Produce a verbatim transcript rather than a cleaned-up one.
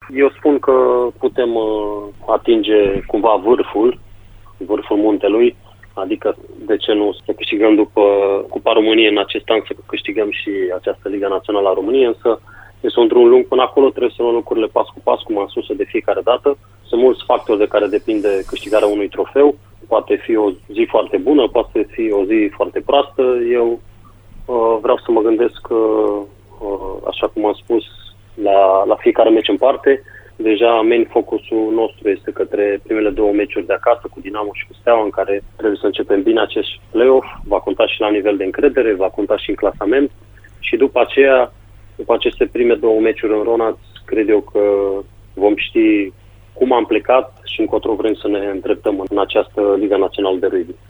Eu spun că putem atinge cumva vârful, vârful muntelui, adică de ce nu să câștigăm după Cupa României în acest an, să câștigăm și această Liga Națională a României, însă este un drum lung până acolo, trebuie să luăm lucrurile pas cu pas, cum am spus de fiecare dată. Sunt mulți factori de care depinde câștigarea unui trofeu. Poate fi o zi foarte bună, poate fi o zi foarte proastă. Eu uh, vreau să mă gândesc, uh, uh, așa cum am spus, la, la fiecare meci în parte. Deja main focusul nostru este către primele două meciuri de acasă, cu Dinamo și cu Steaua, în care trebuie să începem bine acest play-off. Va conta și la nivel de încredere, va conta și în clasament. Și după aceea, după aceste prime două meciuri în Ronaț, cred eu că vom ști cum am plecat și încotro vrem să ne îndreptăm în această Liga Națională de Rugby.